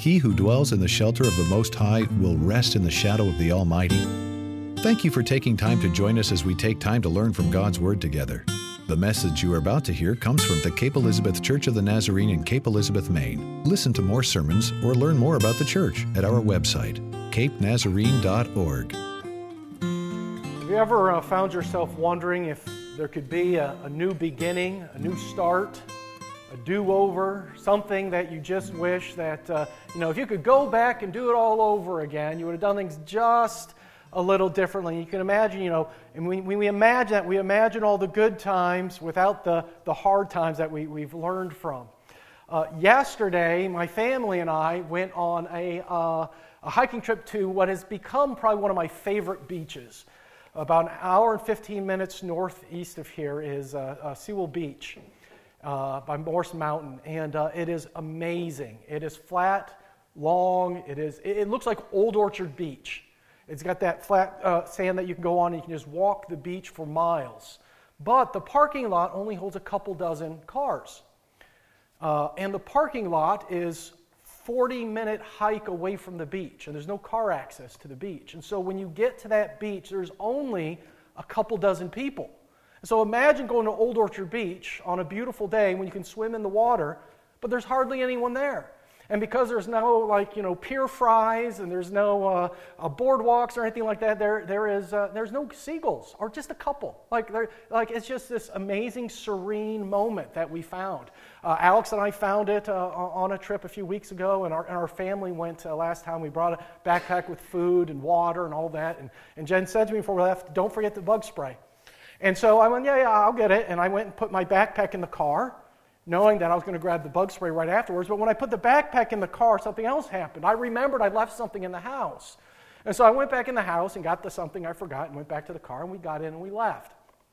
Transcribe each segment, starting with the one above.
He who dwells in the shelter of the Most High will rest in the shadow of the Almighty. Thank you for taking time to join us as we take time to learn from God's Word together. The message you are about to hear comes from the Cape Elizabeth Church of the Nazarene in Cape Elizabeth, Maine. Listen to more sermons or learn more about the church at our website, capenazarene.org. Have you ever found yourself wondering if there could be a new beginning, a new start, a do-over, something that you just wish that, if you could go back and do it all over again, you would have done things just a little differently. You can imagine, and when we imagine that, we imagine all the good times without the hard times that we've learned from. Yesterday, my family and I went on a hiking trip to what has become probably one of my favorite beaches. About an hour and 15 minutes northeast of here is Sewell Beach by Morse Mountain, and it is amazing. It is flat, long. It looks like Old Orchard Beach. It's got that flat sand that you can go on and you can just walk the beach for miles. But the parking lot only holds a couple dozen cars. And the parking lot is 40-minute hike away from the beach, and there's no car access to the beach. And so when you get to that beach, there's only a couple dozen people. And so imagine going to Old Orchard Beach on a beautiful day when you can swim in the water, but there's hardly anyone there. And because there's no pier fries and there's no boardwalks or anything like that, there's no seagulls or just a couple. It's just this amazing serene moment that we found. Alex and I found it on a trip a few weeks ago, and our family went last time. We brought a backpack with food and water and all that. And Jen said to me before we left, "Don't forget the bug spray." And so I went, yeah, I'll get it. And I went and put my backpack in the car, knowing that I was going to grab the bug spray right afterwards. But when I put the backpack in the car, something else happened. I remembered I left something in the house. And so I went back in the house and got the something I forgot and went back to the car, and we got in and we left.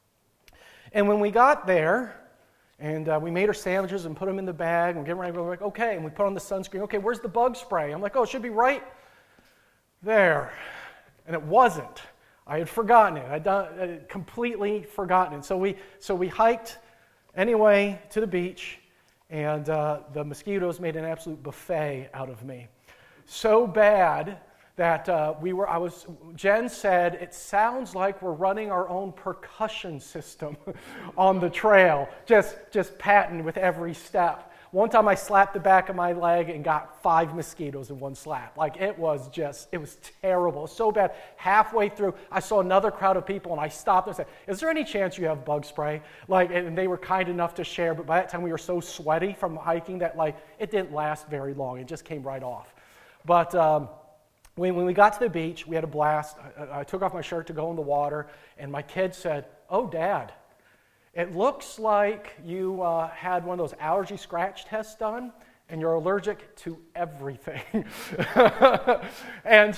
And when we got there, and we made our sandwiches and put them in the bag, and we're getting ready to go, like, okay, and we put on the sunscreen. Okay, where's the bug spray? I'm like, oh, it should be right there. And it wasn't. I had forgotten it. I'd completely forgotten it. So we hiked anyway to the beach, and the mosquitoes made an absolute buffet out of me. So bad that Jen said, it sounds like we're running our own percussion system on the trail, just patting with every step. One time I slapped the back of my leg and got 5 mosquitoes in one slap. It was terrible. It was so bad. Halfway through, I saw another crowd of people, and I stopped and said, "Is there any chance you have bug spray?" And they were kind enough to share, but by that time we were so sweaty from hiking that it didn't last very long. It just came right off. But when we got to the beach, we had a blast. I took off my shirt to go in the water, and my kids said, "Oh, Dad, it looks like you had one of those allergy scratch tests done, and you're allergic to everything." And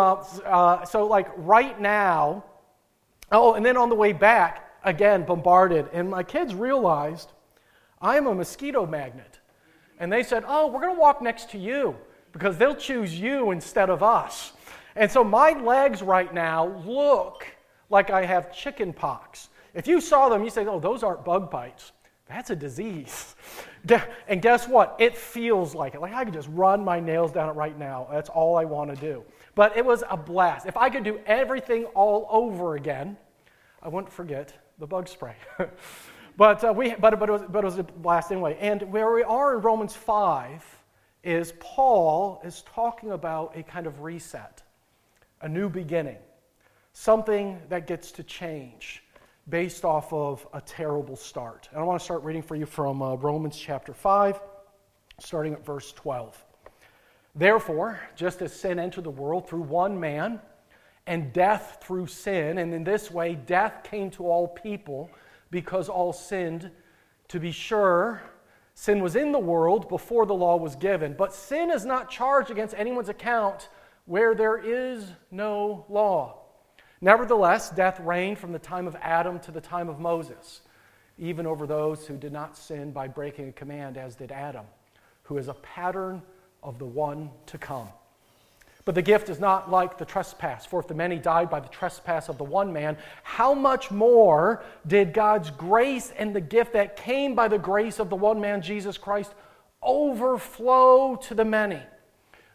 so right now, and then on the way back, again, bombarded. And my kids realized I'm a mosquito magnet. And they said, "Oh, we're going to walk next to you because they'll choose you instead of us." And so my legs right now look like I have chicken pox. If you saw them, you say, "Oh, those aren't bug bites. That's a disease." And guess what? It feels like it. I could just run my nails down it right now. That's all I want to do. But it was a blast. If I could do everything all over again, I wouldn't forget the bug spray. But it was a blast anyway. And where we are in Romans 5 is Paul is talking about a kind of reset, a new beginning, something that gets to change based off of a terrible start. And I want to start reading for you from Romans chapter 5, starting at verse 12. "Therefore, just as sin entered the world through one man, and death through sin, and in this way death came to all people because all sinned. To be sure, sin was in the world before the law was given, but sin is not charged against anyone's account where there is no law. Nevertheless, death reigned from the time of Adam to the time of Moses, even over those who did not sin by breaking a command, as did Adam, who is a pattern of the one to come. But the gift is not like the trespass, for if the many died by the trespass of the one man, how much more did God's grace and the gift that came by the grace of the one man, Jesus Christ, overflow to the many?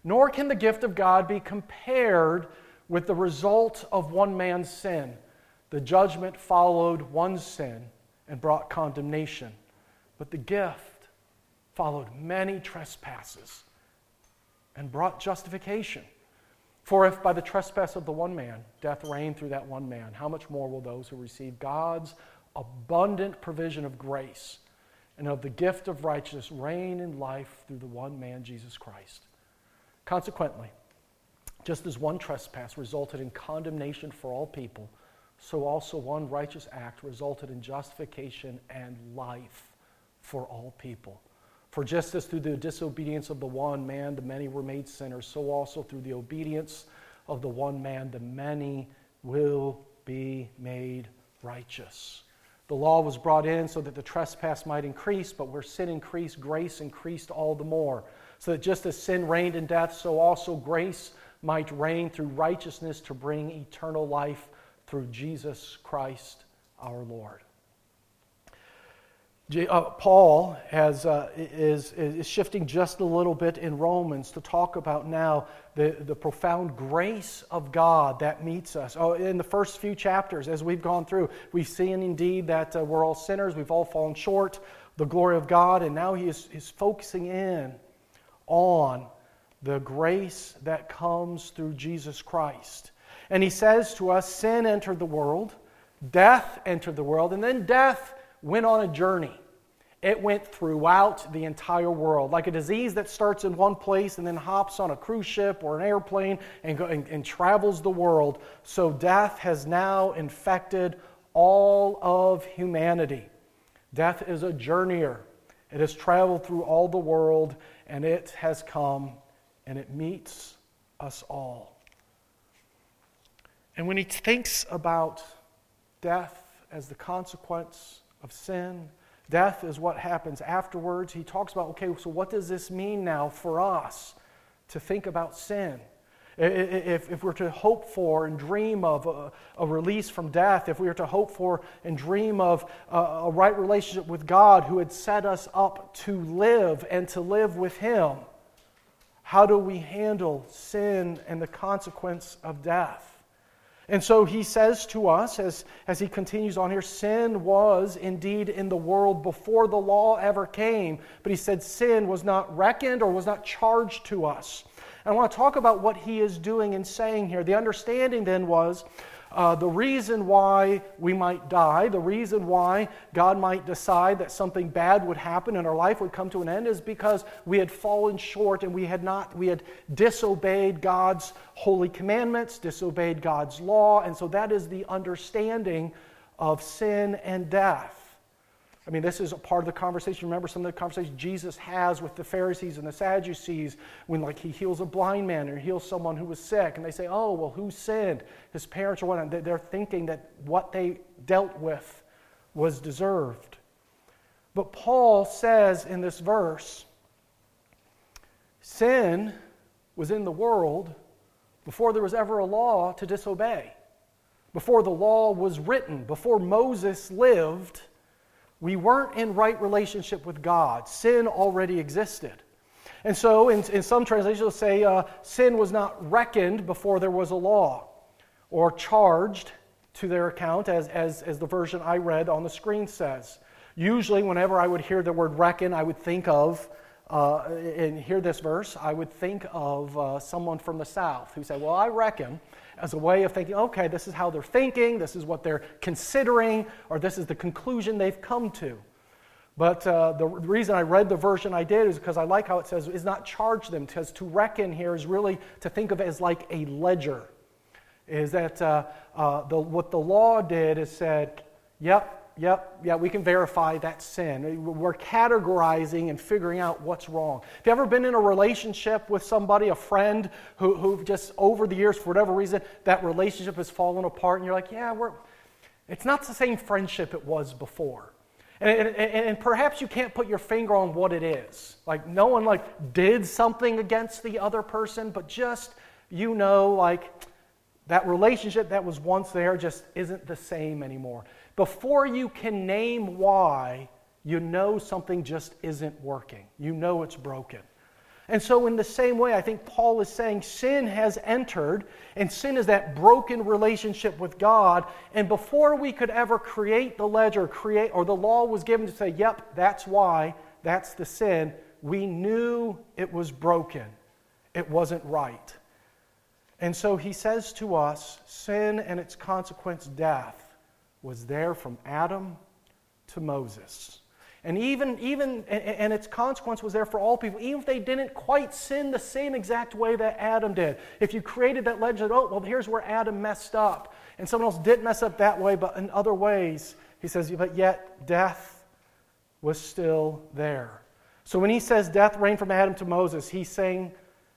nor can the gift of God be compared with the result of one man's sin. The judgment followed one sin and brought condemnation, but the gift followed many trespasses and brought justification. For if by the trespass of the one man death reigned through that one man, how much more will those who receive God's abundant provision of grace and of the gift of righteousness reign in life through the one man, Jesus Christ? Consequently, just as one trespass resulted in condemnation for all people, so also one righteous act resulted in justification and life for all people. For just as through the disobedience of the one man the many were made sinners, so also through the obedience of the one man the many will be made righteous. The law was brought in so that the trespass might increase, but where sin increased, grace increased all the more. So that just as sin reigned in death, so also grace might reign through righteousness to bring eternal life through Jesus Christ our Lord. Paul is shifting just a little bit in Romans to talk about now the profound grace of God that meets us. In the first few chapters, as we've gone through, we've seen indeed that we're all sinners, we've all fallen short, the glory of God, and now he is focusing in on the grace that comes through Jesus Christ. And he says to us, sin entered the world, death entered the world, and then death went on a journey. It went throughout the entire world, like a disease that starts in one place and then hops on a cruise ship or an airplane and travels the world. So death has now infected all of humanity. Death is a journeyer. It has traveled through all the world, and it has come, and it meets us all. And when he thinks about death as the consequence of sin, death is what happens afterwards, he talks about, okay, so what does this mean now for us to think about sin? If we're to hope for and dream of a release from death, if we are to hope for and dream of a right relationship with God who had set us up to live and to live with Him, how do we handle sin and the consequence of death? And so he says to us, as he continues on here, sin was indeed in the world before the law ever came, but he said sin was not reckoned or was not charged to us. And I want to talk about what he is doing and saying here. The understanding then was the reason why we might die, the reason why God might decide that something bad would happen and our life would come to an end is because we had fallen short and we had disobeyed God's holy commandments, disobeyed God's law, and so that is the understanding of sin and death. I mean, this is a part of the conversation. Remember some of the conversations Jesus has with the Pharisees and the Sadducees when, like, he heals a blind man or heals someone who was sick, and they say, oh, well, who sinned? His parents or whatnot. They're thinking that what they dealt with was deserved. But Paul says in this verse, sin was in the world before there was ever a law to disobey. Before the law was written, before Moses lived, we weren't in right relationship with God. Sin already existed. And so in some translations it'll say sin was not reckoned before there was a law or charged to their account as the version I read on the screen says. Usually whenever I would hear the word reckon, I would think of, and hear this verse, I would think of someone from the South who said, well, I reckon, as a way of thinking, okay, this is how they're thinking, this is what they're considering, or this is the conclusion they've come to. But the reason I read the version I did is because I like how it says, is not charge them, because to reckon here is really to think of it as like a ledger. Is that what the law did is said, yep, we can verify that sin. We're categorizing and figuring out what's wrong. Have you ever been in a relationship with somebody, a friend, who just over the years, for whatever reason, that relationship has fallen apart, and you're like, it's not the same friendship it was before. And perhaps you can't put your finger on what it is. Like, no one did something against the other person, but just, that relationship that was once there just isn't the same anymore. Before you can name why, you know something just isn't working. You know it's broken. And so in the same way, I think Paul is saying sin has entered, and sin is that broken relationship with God. And before we could ever create the ledger, or the law was given to say, yep, that's why, that's the sin, we knew it was broken. It wasn't right. And so he says to us, sin and its consequence, death, was there from Adam to Moses. And and its consequence was there for all people, even if they didn't quite sin the same exact way that Adam did. If you created that legend, oh, well, here's where Adam messed up, and someone else didn't mess up that way, but in other ways, he says, but yet death was still there. So when he says death reigned from Adam to Moses, he's saying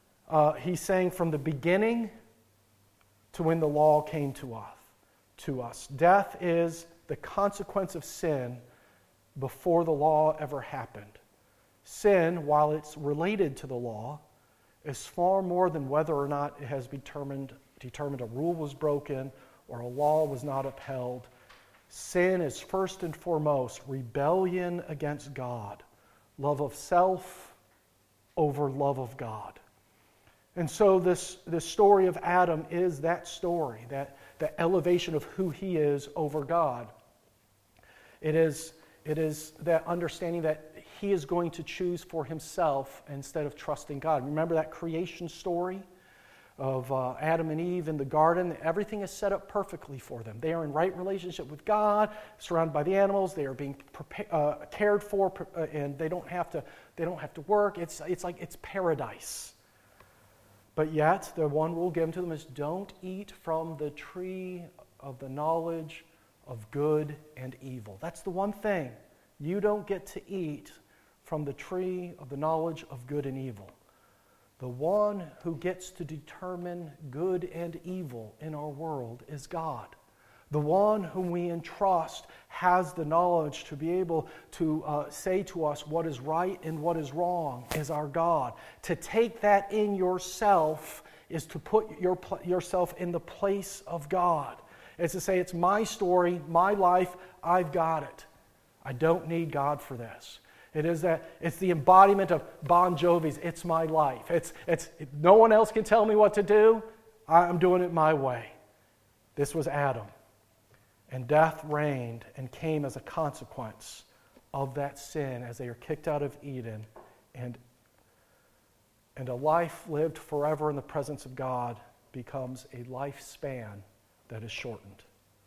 from the beginning to when the law came to us. Death is the consequence of sin before the law ever happened. Sin, while it's related to the law, is far more than whether or not it has determined a rule was broken or a law was not upheld. Sin is first and foremost rebellion against God, love of self over love of God. And so this story of Adam is that story, that elevation of who he is over God. It is that understanding that he is going to choose for himself instead of trusting God. Remember that creation story of Adam and Eve in the garden? Everything is set up perfectly for them. They are in right relationship with God, surrounded by the animals. They are being cared for, and they don't have to work. It's like it's paradise. But yet, the one rule given to them is don't eat from the tree of the knowledge of good and evil. That's the one thing. You don't get to eat from the tree of the knowledge of good and evil. The one who gets to determine good and evil in our world is God. The one whom we entrust has the knowledge to be able to say to us what is right and what is wrong is our God. To take that in yourself is to put yourself in the place of God. It's to say, it's my story, my life, I've got it. I don't need God for this. It's the embodiment of Bon Jovi's "It's My Life." It's no one else can tell me what to do. I'm doing it my way. This was Adam. And death reigned and came as a consequence of that sin as they are kicked out of Eden, and a life lived forever in the presence of God becomes a lifespan that is shortened.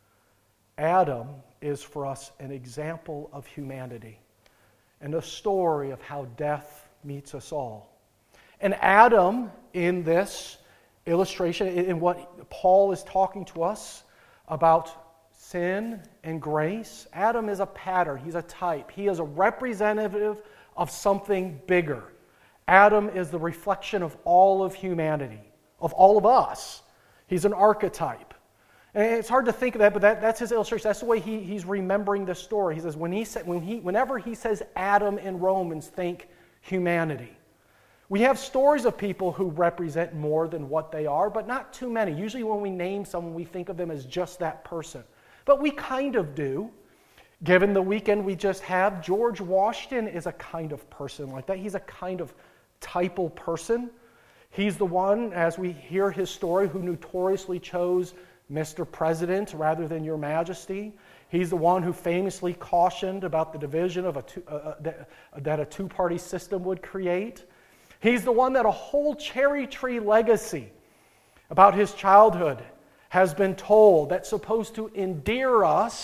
Adam is for us an example of humanity and a story of how death meets us all. And Adam, in this illustration, in what Paul is talking to us about sin and grace, Adam is a pattern. He's a type. He is a representative of something bigger. Adam is the reflection of all of humanity, of all of us. He's an archetype. And it's hard to think of that, but that's his illustration. That's the way he's remembering this story. He says, whenever he says Adam in Romans, think humanity. We have stories of people who represent more than what they are, but not too many. Usually when we name someone, we think of them as just that person. But we kind of do. Given the weekend we just had, George Washington is a kind of person like that. He's a kind of typal person. He's the one, as we hear his story, who notoriously chose Mr. President rather than Your Majesty. He's the one who famously cautioned about the division of that a two-party system would create. He's the one that a whole cherry tree legacy about his childhood has been told that's supposed to endear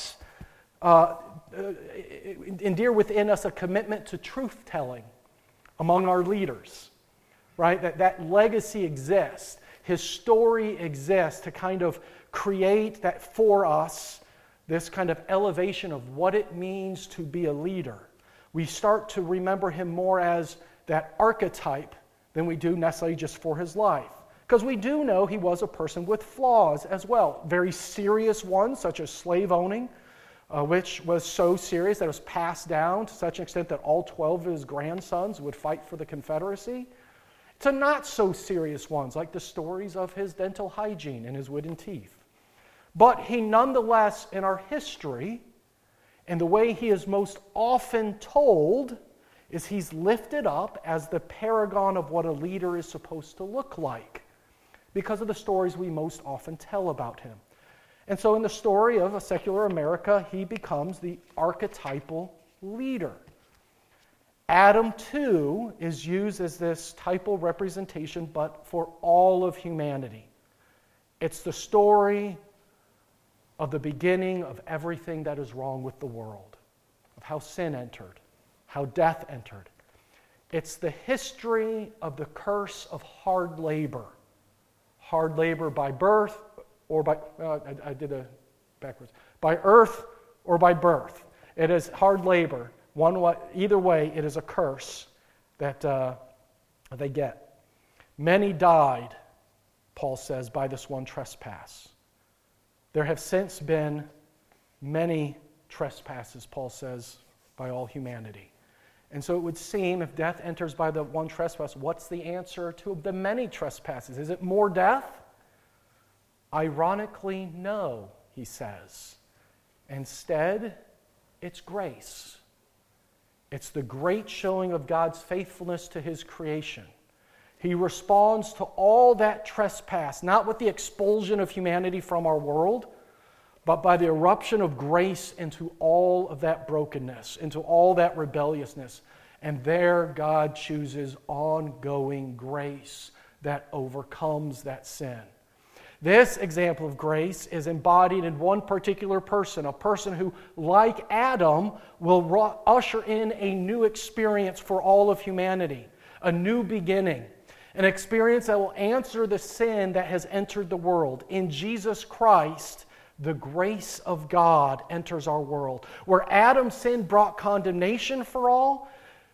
within us a commitment to truth-telling among our leaders, right? That legacy exists. His story exists to kind of create that for us, this kind of elevation of what it means to be a leader. We start to remember him more as that archetype than we do necessarily just for his life. Because we do know he was a person with flaws as well. Very serious ones, such as slave owning, which was so serious that it was passed down to such an extent that all 12 of his grandsons would fight for the Confederacy, to not so serious ones, like the stories of his dental hygiene and his wooden teeth. But he nonetheless, in our history, and the way he is most often told, is he's lifted up as the paragon of what a leader is supposed to look like because of the stories we most often tell about him. And so in the story of a secular America, he becomes the archetypal leader. Adam, too, is used as this typal representation, but for all of humanity. It's the story of the beginning of everything that is wrong with the world, of how sin entered, how death entered. It's the history of the curse of hard labor by birth or by, I did a backwards, by earth or by birth. It is hard labor. Either way, it is a curse that they get. Many died, Paul says, by this one trespass. There have since been many trespasses, Paul says, by all humanity. And so it would seem if death enters by the one trespass, what's the answer to the many trespasses? Is it more death? Ironically, no, he says. Instead, it's grace. It's the great showing of God's faithfulness to his creation. He responds to all that trespass, not with the expulsion of humanity from our world, but by the eruption of grace into all of that brokenness, into all that rebelliousness. And there God chooses ongoing grace that overcomes that sin. This example of grace is embodied in one particular person, a person who, like Adam, will usher in a new experience for all of humanity, a new beginning, an experience that will answer the sin that has entered the world. In Jesus Christ, the grace of God enters our world. Where Adam's sin brought condemnation for all,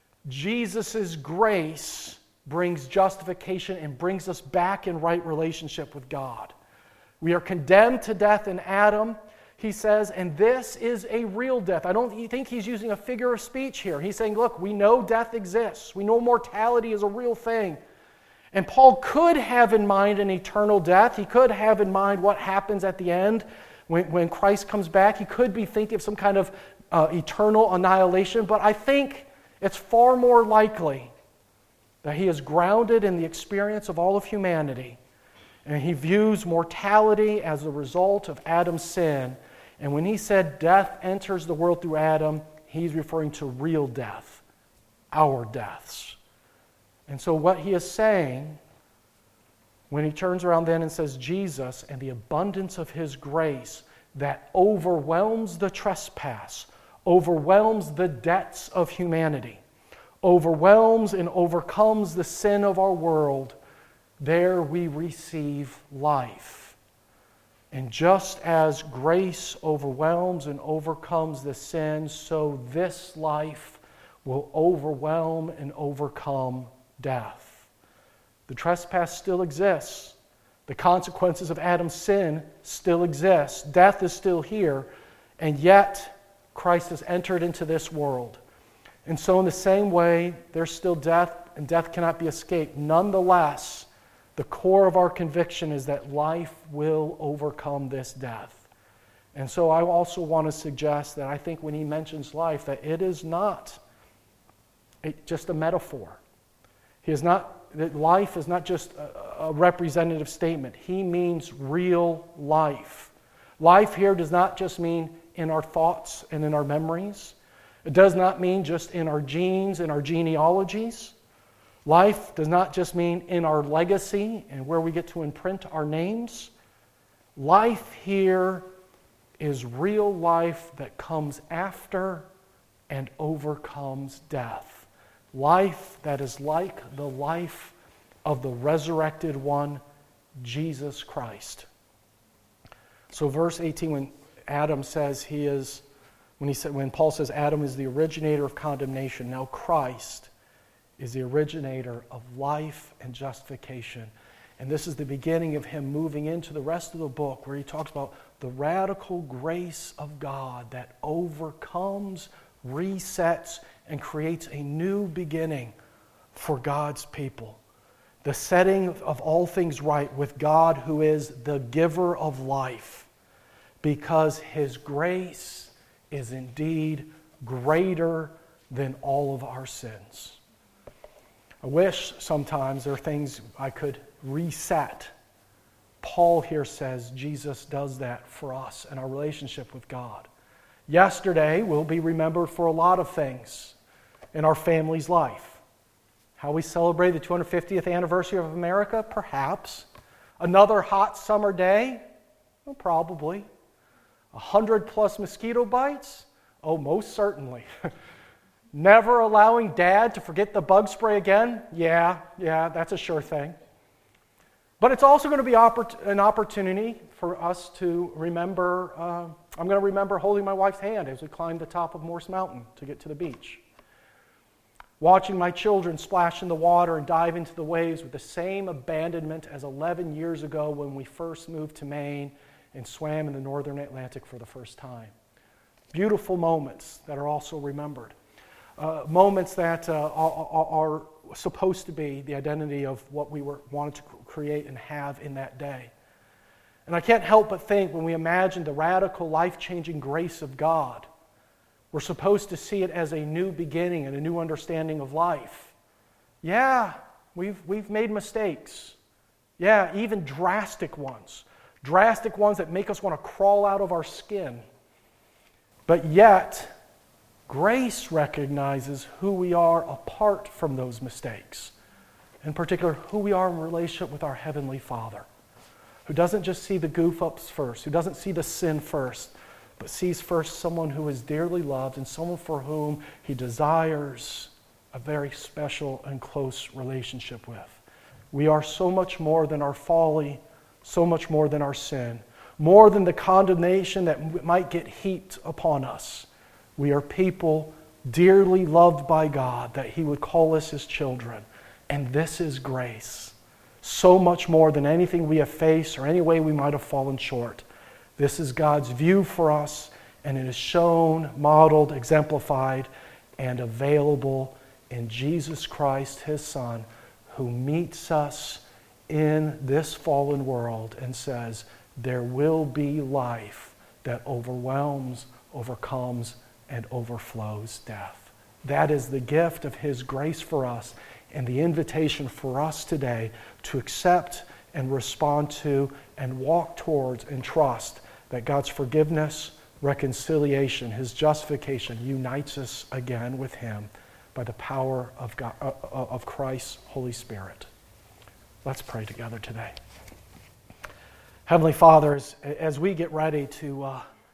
Jesus' grace brings justification and brings us back in right relationship with God. We are condemned to death in Adam, he says, and this is a real death. I don't think he's using a figure of speech here. He's saying, look, we know death exists. We know mortality is a real thing. And Paul could have in mind an eternal death. He could have in mind what happens at the end when Christ comes back. He could be thinking of some kind of eternal annihilation, but I think it's far more likely that he is grounded in the experience of all of humanity, and he views mortality as a result of Adam's sin. And when he said death enters the world through Adam, he's referring to real death, our deaths. And so what he is saying, when he turns around then and says Jesus and the abundance of his grace that overwhelms the trespass, overwhelms the debts of humanity, overwhelms and overcomes the sin of our world, there we receive life. And just as grace overwhelms and overcomes the sin, so this life will overwhelm and overcome death. The trespass still exists. The consequences of Adam's sin still exist. Death is still here, and yet Christ has entered into this world. And so in the same way, there's still death, and death cannot be escaped. Nonetheless, the core of our conviction is that life will overcome this death. And so I also want to suggest that I think when he mentions life, that it is not just a metaphor. That life is not just a representative statement. He means real life. Life here does not just mean in our thoughts and in our memories. It does not mean just in our genes and our genealogies. Life does not just mean in our legacy and where we get to imprint our names. Life here is real life that comes after and overcomes death. Life that is like the life of the resurrected one, Jesus Christ. So verse 18, when Paul says Adam is the originator of condemnation, now Christ is the originator of life and justification. And this is the beginning of him moving into the rest of the book where he talks about the radical grace of God that overcomes, resets, and creates a new beginning for God's people. The setting of all things right with God, who is the giver of life, because his grace is indeed greater than all of our sins. I wish sometimes there are things I could reset. Paul here says Jesus does that for us and our relationship with God. Yesterday will be remembered for a lot of things in our family's life. How we celebrate the 250th anniversary of America? Perhaps. Another hot summer day? Well, probably. 100+ mosquito bites? Oh, most certainly. Never allowing Dad to forget the bug spray again? Yeah, that's a sure thing. But it's also going to be an opportunity for us to remember, I'm going to remember holding my wife's hand as we climbed the top of Morse Mountain to get to the beach. Watching my children splash in the water and dive into the waves with the same abandonment as 11 years ago when we first moved to Maine and swam in the northern Atlantic for the first time. Beautiful moments that are also remembered. Moments that are supposed to be the identity of what we wanted to create and have in that day. And I can't help but think when we imagine the radical, life-changing grace of God, we're supposed to see it as a new beginning and a new understanding of life. Yeah, we've made mistakes. Yeah, even drastic ones. Drastic ones that make us want to crawl out of our skin. But yet, grace recognizes who we are apart from those mistakes. In particular, who we are in relationship with our Heavenly Father, who doesn't just see the goof-ups first, who doesn't see the sin first, but sees first someone who is dearly loved and someone for whom He desires a very special and close relationship with. We are so much more than our folly, so much more than our sin, more than the condemnation that might get heaped upon us. We are people dearly loved by God, that He would call us His children. And this is grace. So much more than anything we have faced or any way we might have fallen short. This is God's view for us, and it is shown, modeled, exemplified, and available in Jesus Christ, His Son, who meets us in this fallen world and says, there will be life that overwhelms, overcomes, and overflows death. That is the gift of His grace for us and the invitation for us today to accept and respond to and walk towards and trust that God's forgiveness, reconciliation, His justification unites us again with Him by the power of God, of Christ's Holy Spirit. Let's pray together today. Heavenly Father, as we get ready to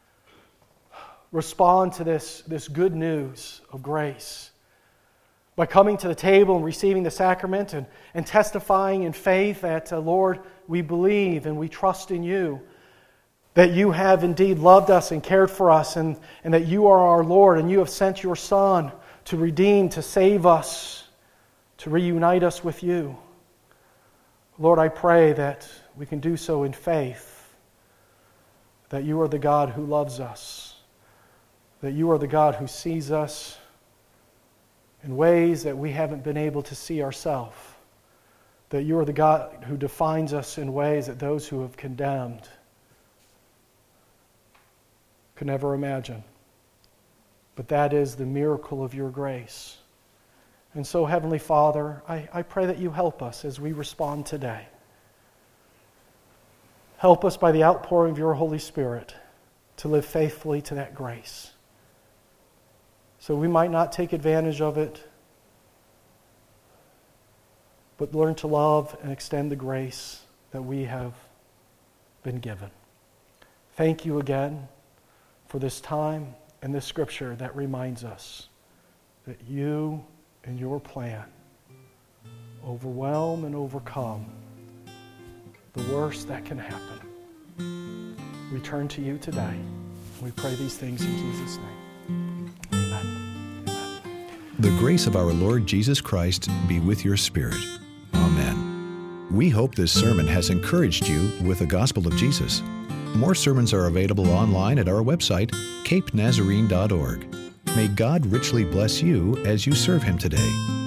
respond to this good news of grace, by coming to the table and receiving the sacrament and testifying in faith that, Lord, we believe and we trust in You, that You have indeed loved us and cared for us, and that You are our Lord, and You have sent Your Son to redeem, to save us, to reunite us with You. Lord, I pray that we can do so in faith, that You are the God who loves us, that You are the God who sees us in ways that we haven't been able to see ourselves, that You are the God who defines us in ways that those who have condemned could never imagine. But that is the miracle of Your grace. And so, Heavenly Father, I pray that You help us as we respond today. Help us by the outpouring of Your Holy Spirit to live faithfully to that grace, so we might not take advantage of it, but learn to love and extend the grace that we have been given. Thank You again for this time and this scripture that reminds us that You and Your plan overwhelm and overcome the worst that can happen. We turn to You today. We pray these things in Jesus' name. Amen. The grace of our Lord Jesus Christ be with your spirit. Amen. We hope this sermon has encouraged you with the gospel of Jesus. More sermons are available online at our website, capenazarene.org. May God richly bless you as you serve Him today.